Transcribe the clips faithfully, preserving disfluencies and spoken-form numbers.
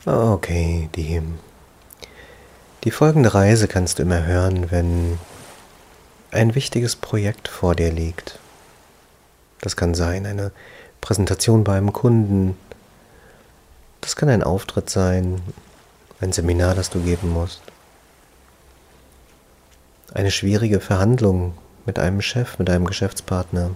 Okay, die, die folgende Reise kannst du immer hören, wenn ein wichtiges Projekt vor dir liegt. Das kann sein eine Präsentation bei einem Kunden, das kann ein Auftritt sein, ein Seminar, das du geben musst, eine schwierige Verhandlung mit einem Chef, mit einem Geschäftspartner.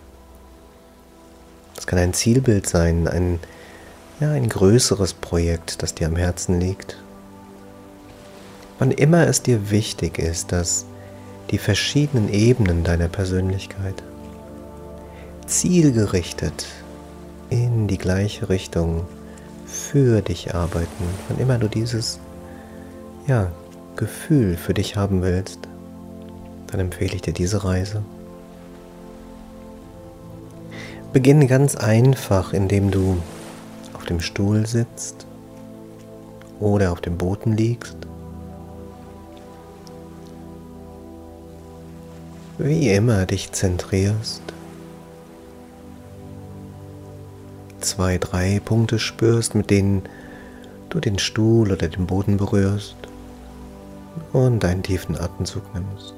Das kann ein Zielbild sein, ein, ja, ein größeres Projekt, das dir am Herzen liegt. Wann immer es dir wichtig ist, dass die verschiedenen Ebenen deiner Persönlichkeit zielgerichtet in die gleiche Richtung für dich arbeiten, wann immer du dieses ja, Gefühl für dich haben willst, dann empfehle ich dir diese Reise. Beginne ganz einfach, indem du auf dem Stuhl sitzt oder auf dem Boden liegst. Wie immer dich zentrierst. Zwei, drei Punkte spürst, mit denen du den Stuhl oder den Boden berührst und einen tiefen Atemzug nimmst.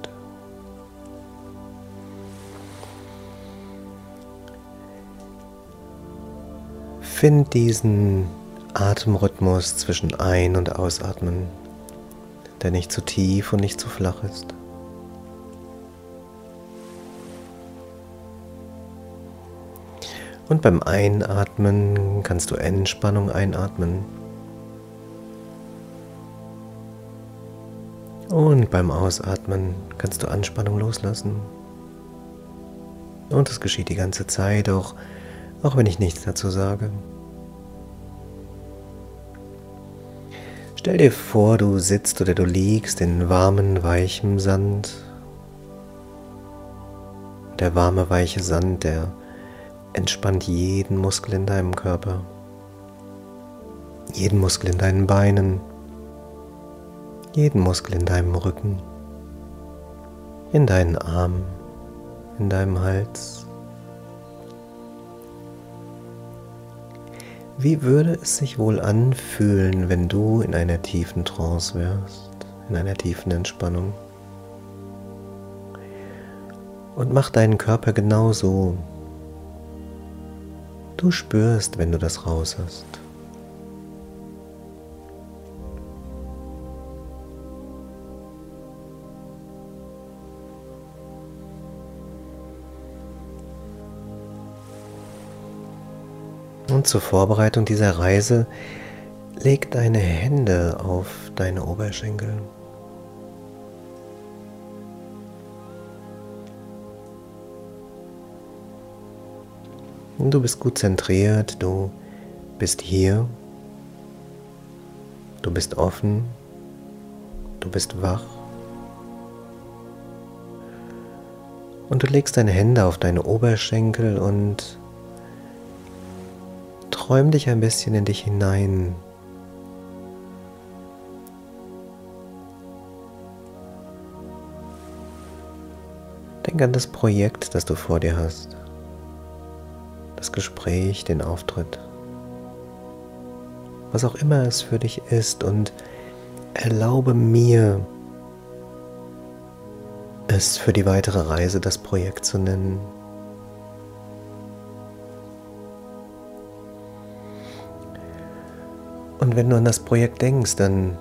Find diesen Atemrhythmus zwischen Ein- und Ausatmen, der nicht zu tief und nicht zu flach ist. Und beim Einatmen kannst du Entspannung einatmen. Und beim Ausatmen kannst du Anspannung loslassen. Und das geschieht die ganze Zeit, auch, auch wenn ich nichts dazu sage. Stell dir vor, du sitzt oder du liegst in warmem, weichem Sand. Der warme, weiche Sand, der entspannt jeden Muskel in deinem Körper, jeden Muskel in deinen Beinen, jeden Muskel in deinem Rücken, in deinen Armen, in deinem Hals. Wie würde es sich wohl anfühlen, wenn du in einer tiefen Trance wärst, in einer tiefen Entspannung? Und mach deinen Körper genauso. Du spürst, wenn du das raus hast. Und zur Vorbereitung dieser Reise leg deine Hände auf deine Oberschenkel. Du bist gut zentriert, du bist hier, du bist offen, du bist wach und du legst deine Hände auf deine Oberschenkel und träum dich ein bisschen in dich hinein. Denk an das Projekt, das du vor dir hast. Das Gespräch, den Auftritt, was auch immer es für dich ist, und erlaube mir, es für die weitere Reise das Projekt zu nennen. Und wenn du an das Projekt denkst, dann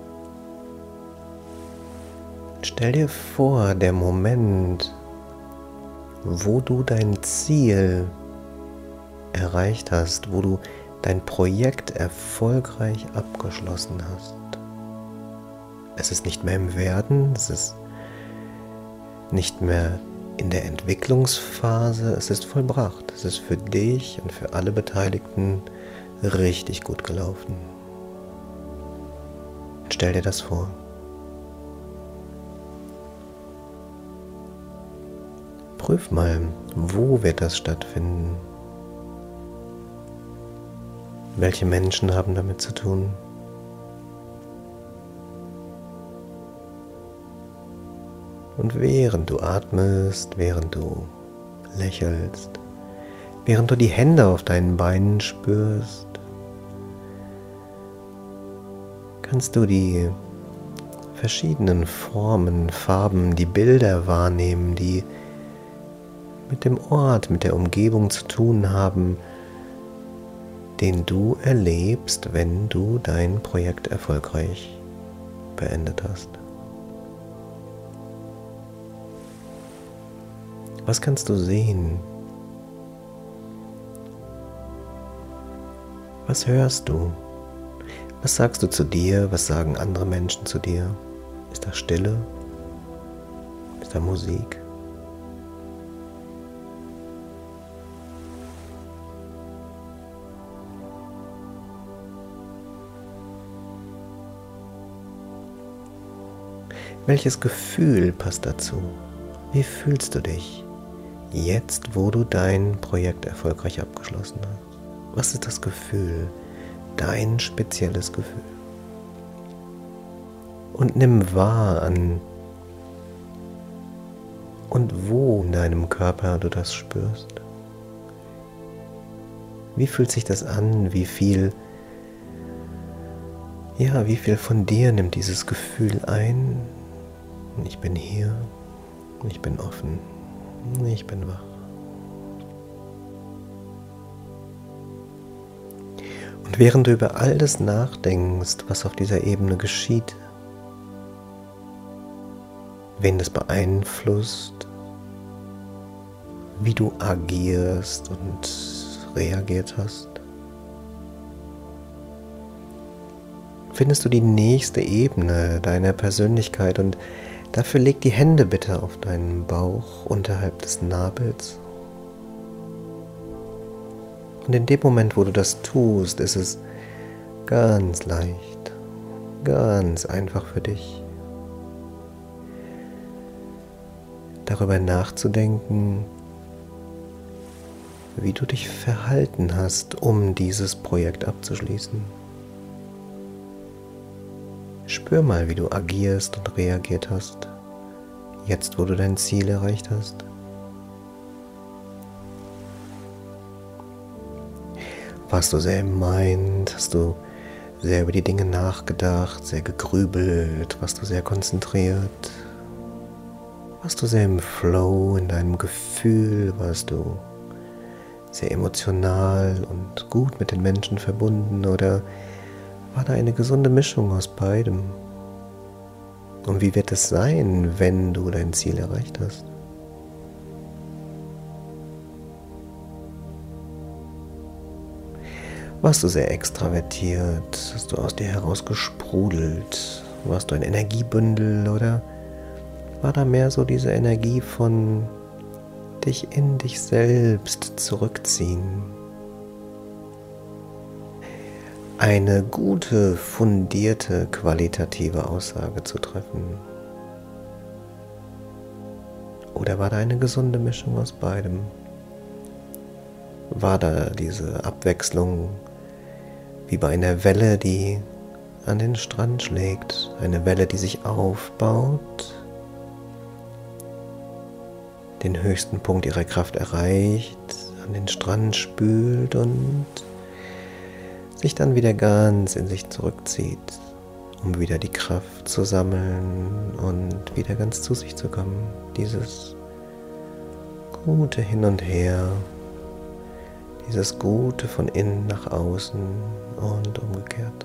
stell dir vor, der Moment, wo du dein Ziel erreicht hast, wo du dein Projekt erfolgreich abgeschlossen hast. Es ist nicht mehr im Werden, es ist nicht mehr in der Entwicklungsphase, es ist vollbracht. Es ist für dich und für alle Beteiligten richtig gut gelaufen. Stell dir das vor. Prüf mal, wo wird das stattfinden? Welche Menschen haben damit zu tun? Und während du atmest, während du lächelst, während du die Hände auf deinen Beinen spürst, kannst du die verschiedenen Formen, Farben, die Bilder wahrnehmen, die mit dem Ort, mit der Umgebung zu tun haben, den du erlebst, wenn du dein Projekt erfolgreich beendet hast. Was kannst du sehen? Was hörst du? Was sagst du zu dir? Was sagen andere Menschen zu dir? Ist da Stille? Ist da Musik? Welches Gefühl passt dazu? Wie fühlst du dich jetzt, wo du dein Projekt erfolgreich abgeschlossen hast? Was ist das Gefühl? Dein spezielles Gefühl. Und nimm wahr an und wo in deinem Körper du das spürst. Wie fühlt sich das an? Wie viel, ja, wie viel von dir nimmt dieses Gefühl ein? Ich bin hier, ich bin offen, ich bin wach. Und während du über all das nachdenkst, was auf dieser Ebene geschieht, wen das beeinflusst, wie du agierst und reagiert hast, findest du die nächste Ebene deiner Persönlichkeit und dafür leg die Hände bitte auf deinen Bauch unterhalb des Nabels. Und in dem Moment, wo du das tust, ist es ganz leicht, ganz einfach für dich, darüber nachzudenken, wie du dich verhalten hast, um dieses Projekt abzuschließen. Spür mal, wie du agierst und reagiert hast, jetzt wo du dein Ziel erreicht hast. Warst du sehr im Mind? Hast du sehr über die Dinge nachgedacht, sehr gegrübelt? Warst du sehr konzentriert? Warst du sehr im Flow, in deinem Gefühl? Warst du sehr emotional und gut mit den Menschen verbunden? Oder war da eine gesunde Mischung aus beidem? Und wie wird es sein, wenn du dein Ziel erreicht hast? Warst du sehr extravertiert? Hast du aus dir heraus gesprudelt? Warst du ein Energiebündel oder war da mehr so diese Energie von dich in dich selbst zurückziehen? Eine gute, fundierte, qualitative Aussage zu treffen? Oder war da eine gesunde Mischung aus beidem? War da diese Abwechslung wie bei einer Welle, die an den Strand schlägt, eine Welle, die sich aufbaut, den höchsten Punkt ihrer Kraft erreicht, an den Strand spült und sich dann wieder ganz in sich zurückzieht, um wieder die Kraft zu sammeln und wieder ganz zu sich zu kommen. Dieses gute Hin und Her, dieses Gute von innen nach außen und umgekehrt.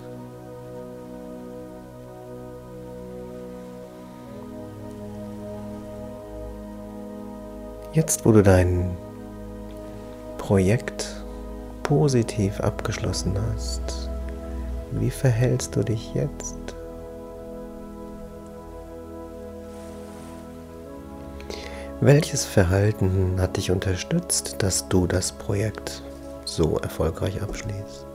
Jetzt, wo du dein Projekt positiv abgeschlossen hast, wie verhältst du dich jetzt? Welches Verhalten hat dich unterstützt, dass du das Projekt so erfolgreich abschließt?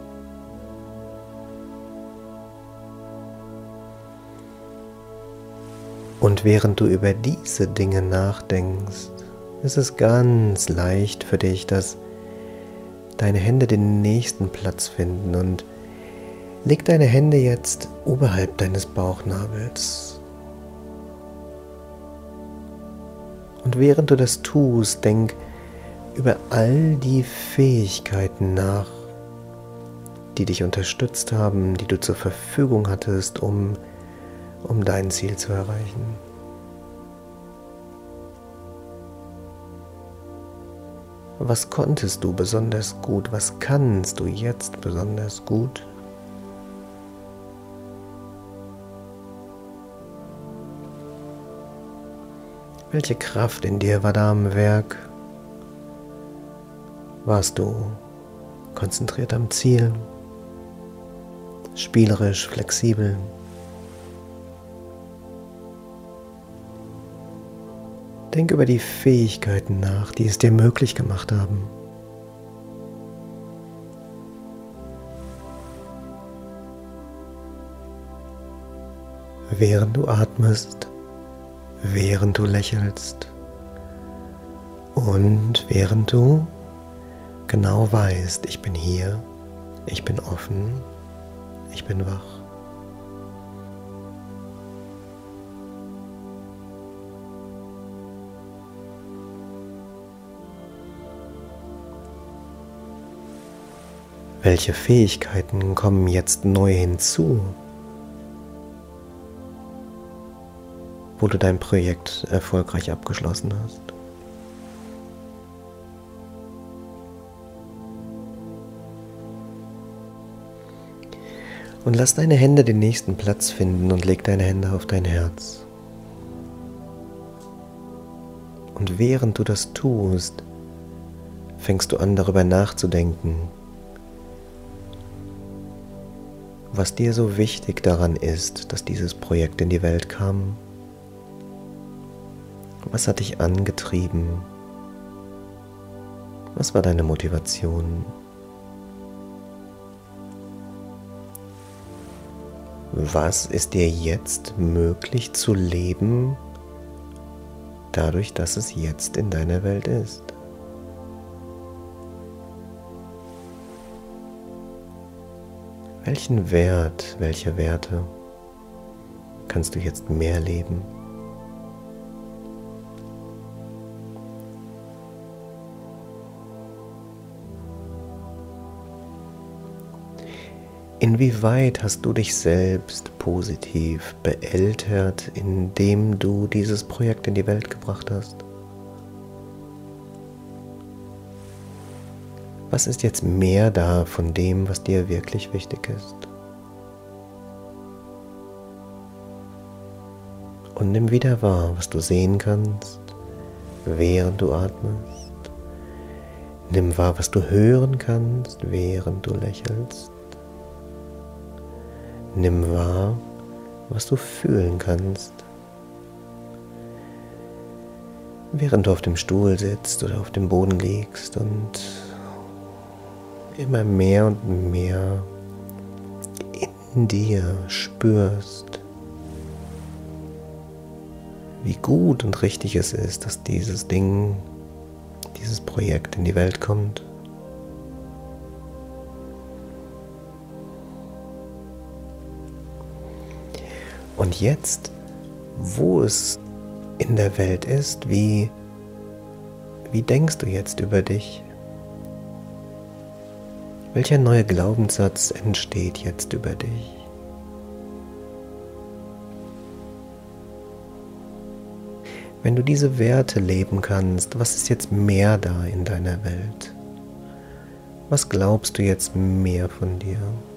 Und während du über diese Dinge nachdenkst, ist es ganz leicht für dich, dass deine Hände den nächsten Platz finden und leg deine Hände jetzt oberhalb deines Bauchnabels. Und während du das tust, denk über all die Fähigkeiten nach, die dich unterstützt haben, die du zur Verfügung hattest, um, um dein Ziel zu erreichen. Was konntest du besonders gut? Was kannst du jetzt besonders gut? Welche Kraft in dir war da am Werk? Warst du konzentriert am Ziel, spielerisch, flexibel? Denk über die Fähigkeiten nach, die es dir möglich gemacht haben. Während du atmest, während du lächelst und während du genau weißt, ich bin hier, ich bin offen, ich bin wach. Welche Fähigkeiten kommen jetzt neu hinzu, wo du dein Projekt erfolgreich abgeschlossen hast? Und lass deine Hände den nächsten Platz finden und leg deine Hände auf dein Herz. Und während du das tust, fängst du an, darüber nachzudenken, was dir so wichtig daran ist, dass dieses Projekt in die Welt kam. Was hat dich angetrieben? Was war deine Motivation? Was ist dir jetzt möglich zu leben, dadurch, dass es jetzt in deiner Welt ist? Welchen Wert, welche Werte kannst du jetzt mehr leben? Inwieweit hast du dich selbst positiv beältert, indem du dieses Projekt in die Welt gebracht hast? Was ist jetzt mehr da von dem, was dir wirklich wichtig ist? Und nimm wieder wahr, was du sehen kannst, während du atmest. Nimm wahr, was du hören kannst, während du lächelst. Nimm wahr, was du fühlen kannst, während du auf dem Stuhl sitzt oder auf dem Boden liegst und immer mehr und mehr in dir spürst, wie gut und richtig es ist, dass dieses Ding, dieses Projekt in die Welt kommt. Und jetzt, wo es in der Welt ist, wie, wie denkst du jetzt über dich? Welcher neue Glaubenssatz entsteht jetzt über dich? Wenn du diese Werte leben kannst, was ist jetzt mehr da in deiner Welt? Was glaubst du jetzt mehr von dir?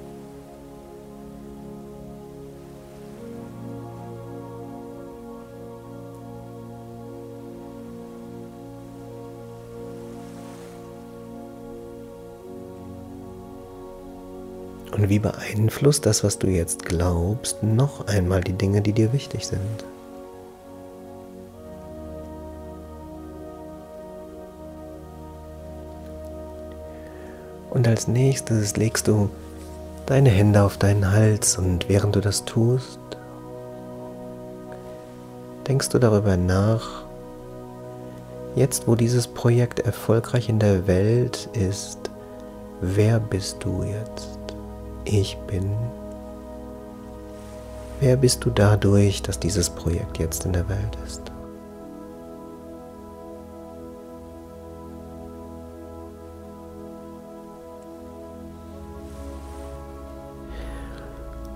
Und wie beeinflusst das, was du jetzt glaubst, noch einmal die Dinge, die dir wichtig sind? Und als nächstes legst du deine Hände auf deinen Hals und während du das tust, denkst du darüber nach, jetzt wo dieses Projekt erfolgreich in der Welt ist, wer bist du jetzt? Ich bin. Wer bist du dadurch, dass dieses Projekt jetzt in der Welt ist?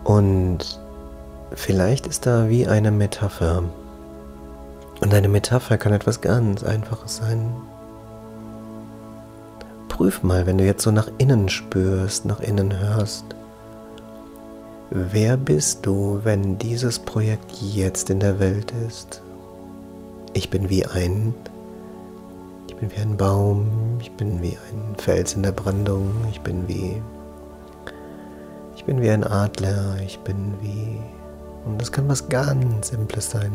Und vielleicht ist da wie eine Metapher. Und eine Metapher kann etwas ganz Einfaches sein. Prüf mal, wenn du jetzt so nach innen spürst, nach innen hörst. Wer bist du, wenn dieses Projekt jetzt in der Welt ist? Ich bin wie ein, ich bin wie ein Baum, ich bin wie ein Fels in der Brandung, ich bin wie, ich bin wie ein Adler, ich bin wie, und das kann was ganz Simples sein.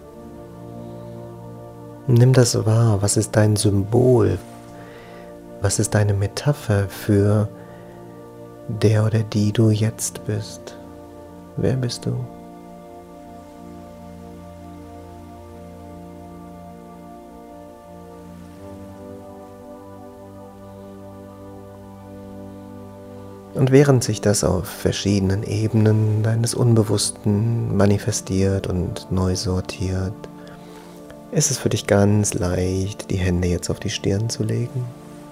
Nimm das wahr, was ist dein Symbol? Was ist deine Metapher für der oder die du jetzt bist? Wer bist du? Und während sich das auf verschiedenen Ebenen deines Unbewussten manifestiert und neu sortiert, ist es für dich ganz leicht, die Hände jetzt auf die Stirn zu legen.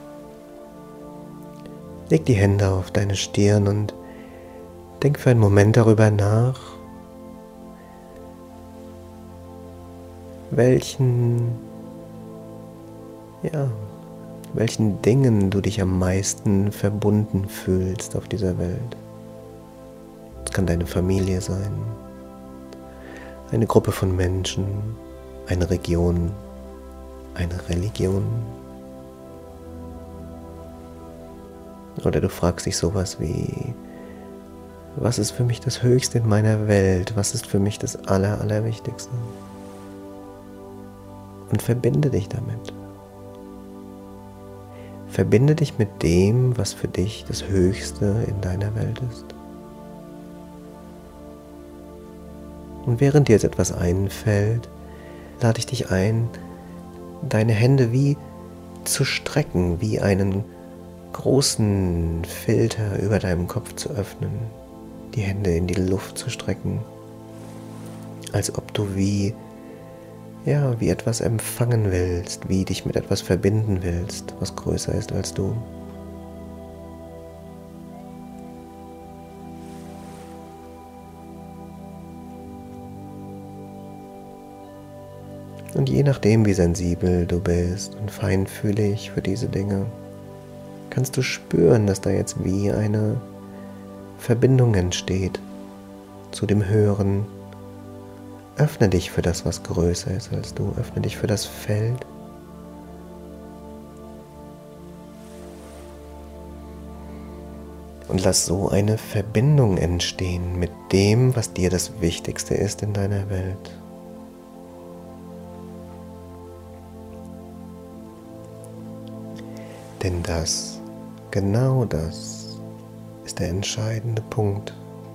Leg die Hände auf deine Stirn und denk für einen Moment darüber nach, welchen, ja, welchen Dingen du dich am meisten verbunden fühlst auf dieser Welt. Es kann deine Familie sein, eine Gruppe von Menschen, eine Region, eine Religion. Oder du fragst dich sowas wie, was ist für mich das Höchste in meiner Welt? Was ist für mich das Aller, Allerwichtigste? Und verbinde dich damit. Verbinde dich mit dem, was für dich das Höchste in deiner Welt ist. Und während dir jetzt etwas einfällt, lade ich dich ein, deine Hände wie zu strecken, wie einen großen Filter über deinem Kopf zu öffnen, die Hände in die Luft zu strecken, als ob du wie, ja, wie etwas empfangen willst, wie dich mit etwas verbinden willst, was größer ist als du. Und je nachdem, wie sensibel du bist und feinfühlig für diese Dinge, kannst du spüren, dass da jetzt wie eine Verbindung entsteht zu dem Höheren. Öffne dich für das, was größer ist als du. Öffne dich für das Feld. Und lass so eine Verbindung entstehen mit dem, was dir das Wichtigste ist in deiner Welt. Denn das, genau das, ist der entscheidende Punkt.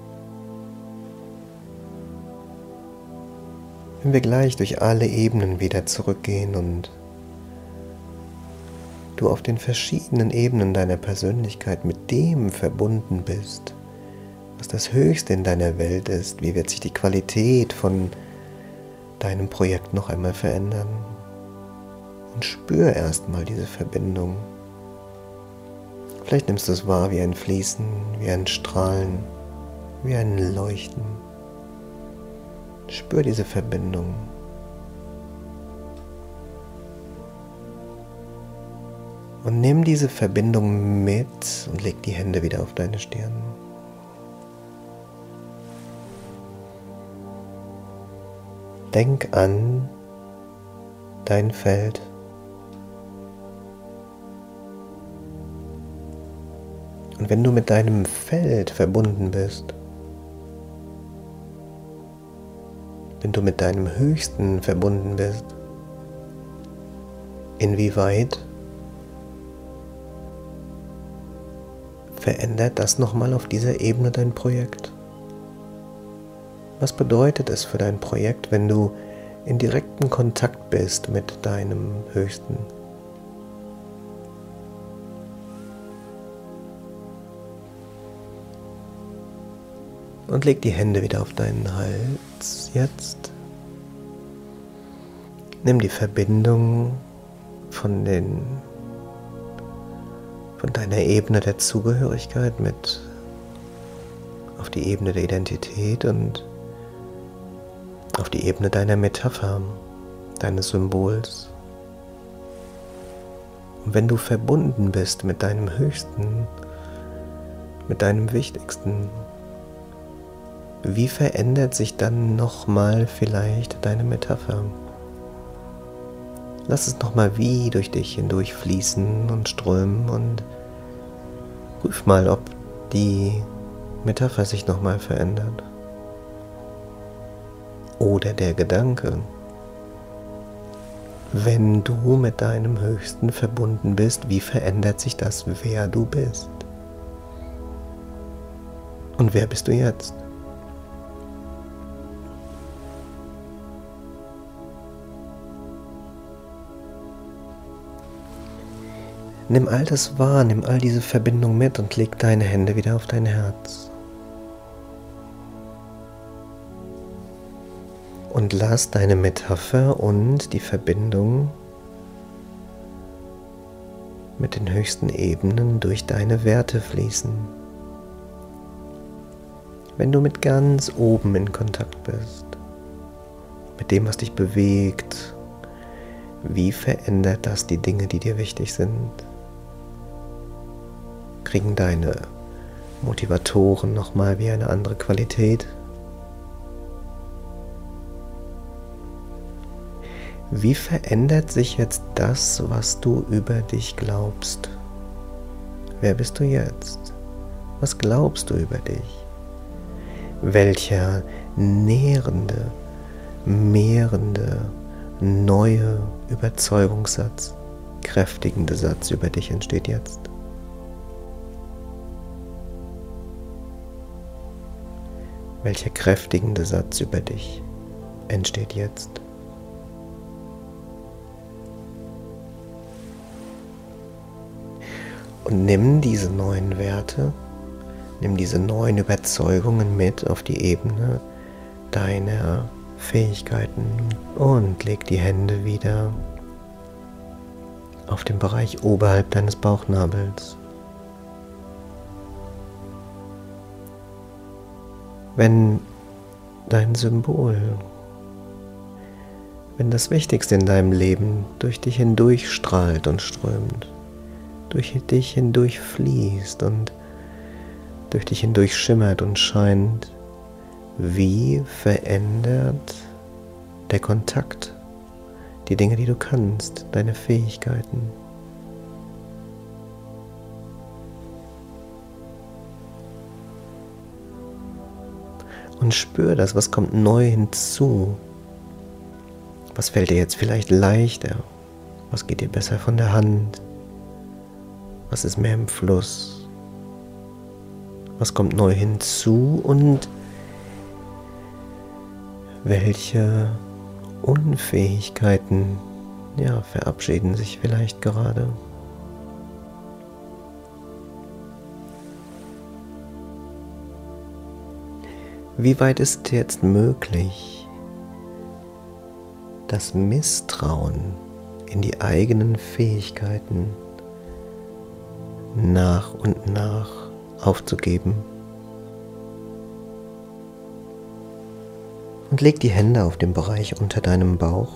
Wenn wir gleich durch alle Ebenen wieder zurückgehen und du auf den verschiedenen Ebenen deiner Persönlichkeit mit dem verbunden bist, was das Höchste in deiner Welt ist, wie wird sich die Qualität von deinem Projekt noch einmal verändern? Und spür erstmal diese Verbindung. Vielleicht nimmst du es wahr wie ein Fließen, wie ein Strahlen, wie ein Leuchten. Spür diese Verbindung. Und nimm diese Verbindung mit und leg die Hände wieder auf deine Stirn. Denk an dein Feld. Und wenn du mit deinem Feld verbunden bist, wenn du mit deinem Höchsten verbunden bist, inwieweit verändert das nochmal auf dieser Ebene dein Projekt? Was bedeutet es für dein Projekt, wenn du in direktem Kontakt bist mit deinem Höchsten? Und leg die Hände wieder auf deinen Hals jetzt. Nimm die Verbindung von den, von deiner Ebene der Zugehörigkeit mit auf die Ebene der Identität und auf die Ebene deiner Metapher, deines Symbols. Und wenn du verbunden bist mit deinem Höchsten, mit deinem Wichtigsten, wie verändert sich dann nochmal vielleicht deine Metapher? Lass es nochmal wie durch dich hindurch fließen und strömen und prüf mal, ob die Metapher sich nochmal verändert. Oder der Gedanke. Wenn du mit deinem Höchsten verbunden bist, wie verändert sich das, wer du bist? Und wer bist du jetzt? Nimm all das wahr, nimm all diese Verbindung mit und leg deine Hände wieder auf dein Herz. Und lass deine Metapher und die Verbindung mit den höchsten Ebenen durch deine Werte fließen. Wenn du mit ganz oben in Kontakt bist, mit dem, was dich bewegt, wie verändert das die Dinge, die dir wichtig sind? Kriegen deine Motivatoren nochmal wie eine andere Qualität? Wie verändert sich jetzt das, was du über dich glaubst? Wer bist du jetzt? Was glaubst du über dich? Welcher nährende, mehrende, neue Überzeugungssatz, kräftigende Satz über dich entsteht jetzt? Welcher kräftigende Satz über dich entsteht jetzt? Und nimm diese neuen Werte, nimm diese neuen Überzeugungen mit auf die Ebene deiner Fähigkeiten und leg die Hände wieder auf den Bereich oberhalb deines Bauchnabels. Wenn dein Symbol, wenn das Wichtigste in deinem Leben durch dich hindurch strahlt und strömt, durch dich hindurch fließt und durch dich hindurch schimmert und scheint, wie verändert der Kontakt die Dinge, die du kannst, deine Fähigkeiten? Und spür das, was kommt neu hinzu. Was fällt dir jetzt vielleicht leichter? Was geht dir besser von der Hand? Was ist mehr im Fluss? Was kommt neu hinzu und welche Unfähigkeiten, ja, verabschieden sich vielleicht gerade? Wie weit ist jetzt möglich, das Misstrauen in die eigenen Fähigkeiten nach und nach aufzugeben? Und leg die Hände auf den Bereich unter deinem Bauch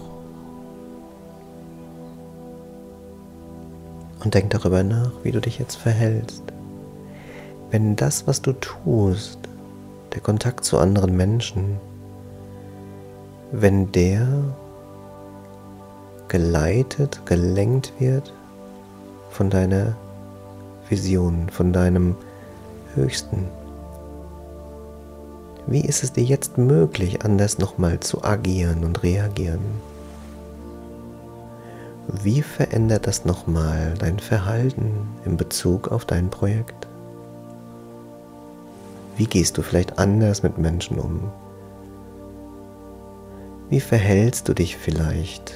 und denk darüber nach, wie du dich jetzt verhältst. Wenn das, was du tust, der Kontakt zu anderen Menschen, wenn der geleitet, gelenkt wird von deiner Vision, von deinem Höchsten, wie ist es dir jetzt möglich, anders nochmal zu agieren und reagieren? Wie verändert das nochmal dein Verhalten in Bezug auf dein Projekt? Wie gehst du vielleicht anders mit Menschen um? Wie verhältst du dich vielleicht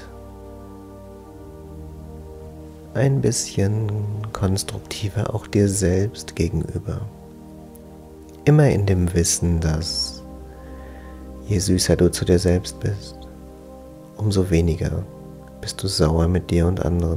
ein bisschen konstruktiver auch dir selbst gegenüber? Immer in dem Wissen, dass je süßer du zu dir selbst bist, umso weniger bist du sauer mit dir und anderen.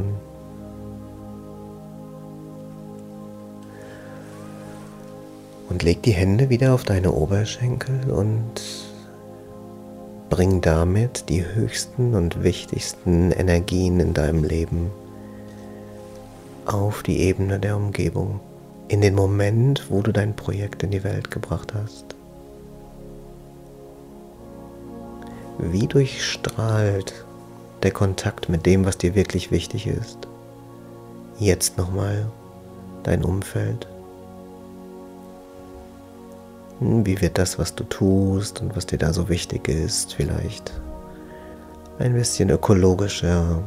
Und leg die Hände wieder auf deine Oberschenkel und bring damit die höchsten und wichtigsten Energien in deinem Leben auf die Ebene der Umgebung, in den Moment, wo du dein Projekt in die Welt gebracht hast. Wie durchstrahlt der Kontakt mit dem, was dir wirklich wichtig ist, jetzt nochmal dein Umfeld? Wie wird das, was du tust und was dir da so wichtig ist, vielleicht ein bisschen ökologischer?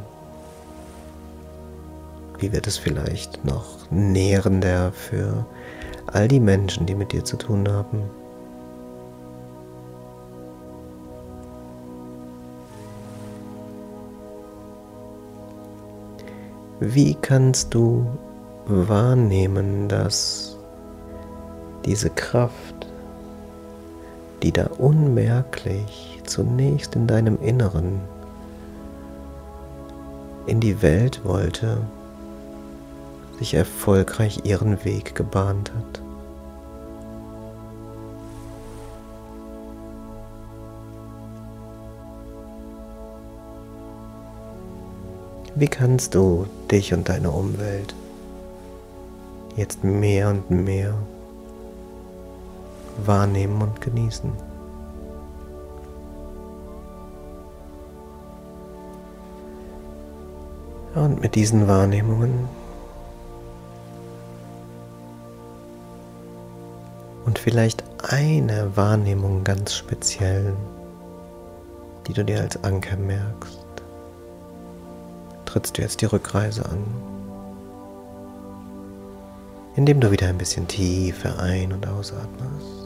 Wie wird es vielleicht noch nährender für all die Menschen, die mit dir zu tun haben? Wie kannst du wahrnehmen, dass diese Kraft, die da unmerklich zunächst in deinem Inneren in die Welt wollte, sich erfolgreich ihren Weg gebahnt hat? Wie kannst du dich und deine Umwelt jetzt mehr und mehr wahrnehmen und genießen? Und mit diesen Wahrnehmungen und vielleicht eine Wahrnehmung ganz speziell, die du dir als Anker merkst, trittst du jetzt die Rückreise an, indem du wieder ein bisschen tiefer ein- und ausatmest.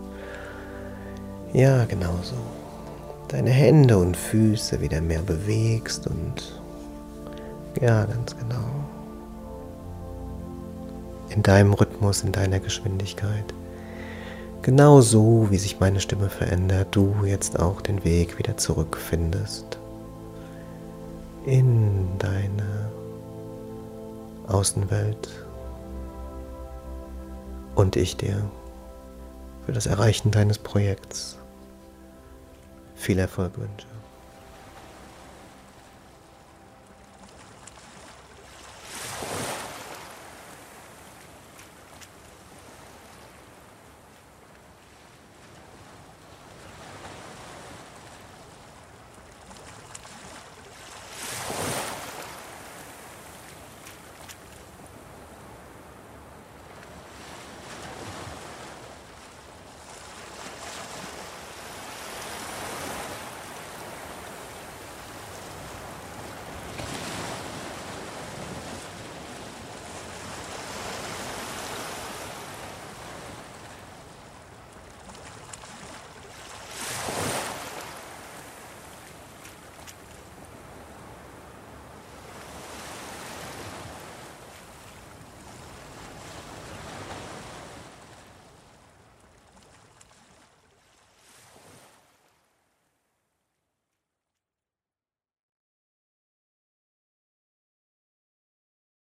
Ja, genau so. Deine Hände und Füße wieder mehr bewegst und ja, ganz genau. In deinem Rhythmus, in deiner Geschwindigkeit. Genau so, wie sich meine Stimme verändert, du jetzt auch den Weg wieder zurückfindest in deine Außenwelt und ich dir für das Erreichen deines Projekts viel Erfolg wünsche.